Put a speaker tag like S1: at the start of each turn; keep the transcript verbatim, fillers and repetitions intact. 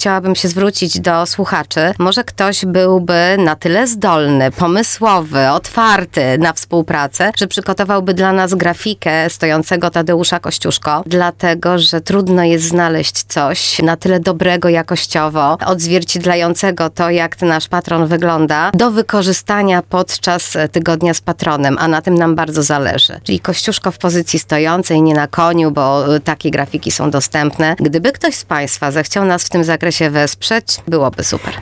S1: chciałabym się zwrócić do słuchaczy. Może ktoś byłby na tyle zdolny, pomysłowy, otwarty na współpracę, że przygotowałby dla nas grafikę stojącego Tadeusza Kościuszko, dlatego, że trudno jest znaleźć coś na tyle dobrego jakościowo, odzwierciedlającego to, jak ten nasz patron wygląda, do wykorzystania podczas tygodnia z patronem, a na tym nam bardzo zależy. Czyli Kościuszko w pozycji stojącej, nie na koniu, bo takie grafiki są dostępne. Gdyby ktoś z Państwa zechciał nas w tym zakresie wesprzeć, byłoby super.